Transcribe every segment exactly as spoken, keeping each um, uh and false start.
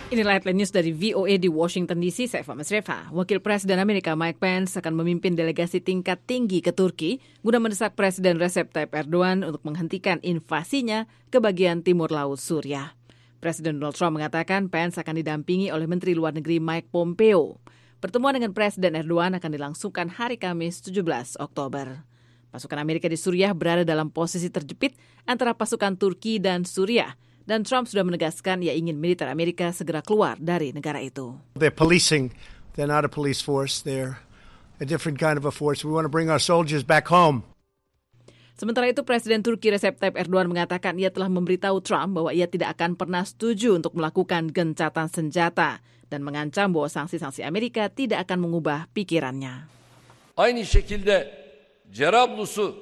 Inilah headline news dari V O A di Washington D C, saya Fahmi Sreva. Wakil Presiden Amerika Mike Pence akan memimpin delegasi tingkat tinggi ke Turki guna mendesak Presiden Recep Tayyip Erdogan untuk menghentikan invasinya ke bagian timur laut Suriah. Presiden Donald Trump mengatakan Pence akan didampingi oleh Menteri Luar Negeri Mike Pompeo. Pertemuan dengan Presiden Erdogan akan dilangsungkan hari Kamis tujuh belas Oktober. Pasukan Amerika di Suriah berada dalam posisi terjepit antara pasukan Turki dan Suriah. Dan Trump sudah menegaskan ia ingin militer Amerika segera keluar dari negara itu. They're policing. They're not a police force. They're a different kind of a force. We want to bring our soldiers back home. Sementara itu, Presiden Turki Recep Tayyip Erdogan mengatakan ia telah memberitahu Trump bahwa ia tidak akan pernah setuju untuk melakukan gencatan senjata dan mengancam bahwa sanksi-sanksi Amerika tidak akan mengubah pikirannya. Aynı şekilde Cerablus'u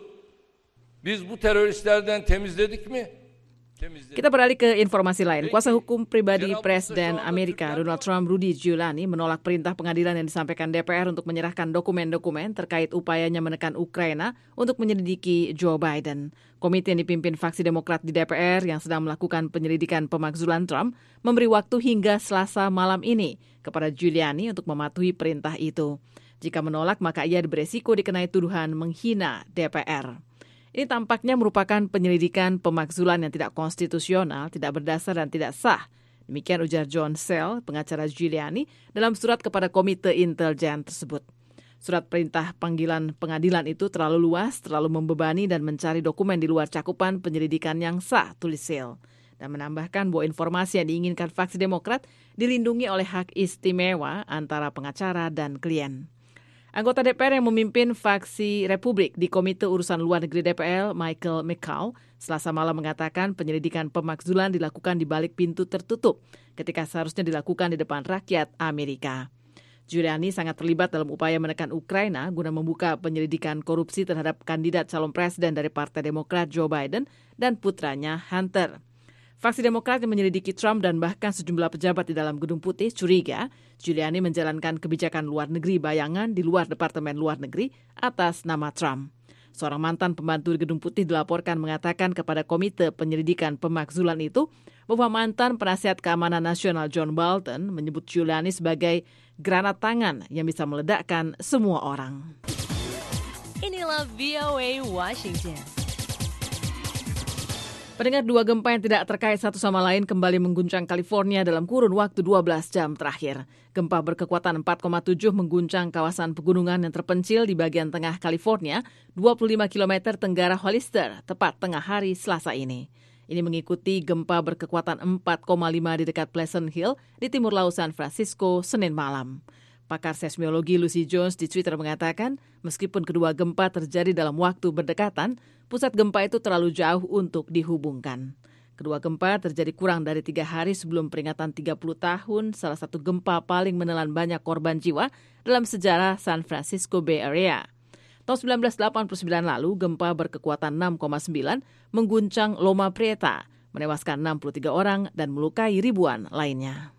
biz bu teröristlerden temizledik mi? Kita beralih ke informasi lain. Kuasa hukum pribadi Presiden Amerika Donald Trump, Rudy Giuliani, menolak perintah pengadilan yang disampaikan D P R untuk menyerahkan dokumen-dokumen terkait upayanya menekan Ukraina untuk menyelidiki Joe Biden. Komite yang dipimpin faksi Demokrat di D P R yang sedang melakukan penyelidikan pemakzulan Trump memberi waktu hingga Selasa malam ini kepada Giuliani untuk mematuhi perintah itu. Jika menolak, maka ia beresiko dikenai tuduhan menghina D P R. Ini tampaknya merupakan penyelidikan pemakzulan yang tidak konstitusional, tidak berdasar dan tidak sah. Demikian ujar John Sell, pengacara Giuliani, dalam surat kepada Komite Intelijen tersebut. Surat perintah panggilan pengadilan itu terlalu luas, terlalu membebani dan mencari dokumen di luar cakupan penyelidikan yang sah, tulis Sell. Dan menambahkan bahwa informasi yang diinginkan faksi Demokrat dilindungi oleh hak istimewa antara pengacara dan klien. Anggota D P R yang memimpin faksi Republik di Komite Urusan Luar Negeri D P R, Michael McCaul, Selasa malam mengatakan penyelidikan pemakzulan dilakukan di balik pintu tertutup ketika seharusnya dilakukan di depan rakyat Amerika. Giuliani sangat terlibat dalam upaya menekan Ukraina guna membuka penyelidikan korupsi terhadap kandidat calon presiden dari Partai Demokrat Joe Biden dan putranya Hunter. Faksi Demokrat yang menyelidiki Trump dan bahkan sejumlah pejabat di dalam Gedung Putih curiga Giuliani menjalankan kebijakan luar negeri bayangan di luar Departemen Luar Negeri atas nama Trump. Seorang mantan pembantu di Gedung Putih dilaporkan mengatakan kepada Komite Penyelidikan Pemakzulan itu bahwa mantan penasihat keamanan nasional John Bolton menyebut Giuliani sebagai granat tangan yang bisa meledakkan semua orang. Inilah V O A Washington. Pendengar, dua gempa yang tidak terkait satu sama lain kembali mengguncang California dalam kurun waktu dua belas jam terakhir. Gempa berkekuatan empat koma tujuh mengguncang kawasan pegunungan yang terpencil di bagian tengah California, dua puluh lima kilometer tenggara Hollister, tepat tengah hari Selasa ini. Ini mengikuti gempa berkekuatan empat koma lima di dekat Pleasant Hill di timur laut San Francisco Senin malam. Pakar seismologi Lucy Jones di Twitter mengatakan, meskipun kedua gempa terjadi dalam waktu berdekatan, pusat gempa itu terlalu jauh untuk dihubungkan. Kedua gempa terjadi kurang dari tiga hari sebelum peringatan tiga puluh tahun, salah satu gempa paling menelan banyak korban jiwa dalam sejarah San Francisco Bay Area. Tahun seribu sembilan ratus delapan puluh sembilan lalu, gempa berkekuatan enam koma sembilan mengguncang Loma Prieta, menewaskan enam puluh tiga orang dan melukai ribuan lainnya.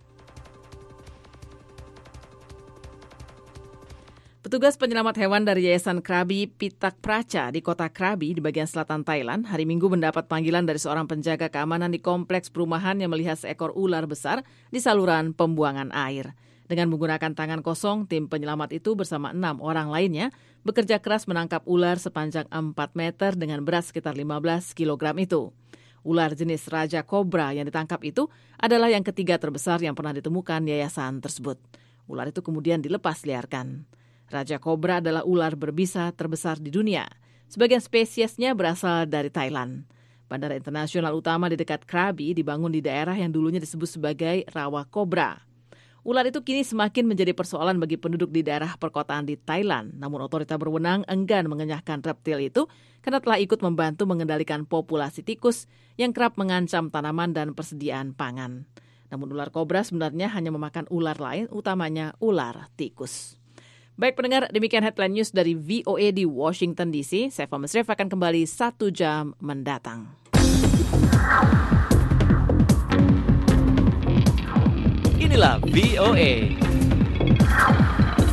Petugas penyelamat hewan dari Yayasan Krabi Pitak Praca di kota Krabi di bagian selatan Thailand hari Minggu mendapat panggilan dari seorang penjaga keamanan di kompleks perumahan yang melihat seekor ular besar di saluran pembuangan air. Dengan menggunakan tangan kosong, tim penyelamat itu bersama enam orang lainnya bekerja keras menangkap ular sepanjang empat meter dengan berat sekitar lima belas kilogram itu. Ular jenis Raja Kobra yang ditangkap itu adalah yang ketiga terbesar yang pernah ditemukan yayasan tersebut. Ular itu kemudian dilepas liarkan. Raja Kobra adalah ular berbisa terbesar di dunia. Sebagian spesiesnya berasal dari Thailand. Bandara internasional utama di dekat Krabi dibangun di daerah yang dulunya disebut sebagai Rawa Kobra. Ular itu kini semakin menjadi persoalan bagi penduduk di daerah perkotaan di Thailand. Namun otoritas berwenang enggan mengenyahkan reptil itu karena telah ikut membantu mengendalikan populasi tikus yang kerap mengancam tanaman dan persediaan pangan. Namun ular kobra sebenarnya hanya memakan ular lain, utamanya ular tikus. Baik pendengar, demikian headline news dari V O A di Washington D C. Saya Fahmi Sreva akan kembali satu jam mendatang. Inilah V O A.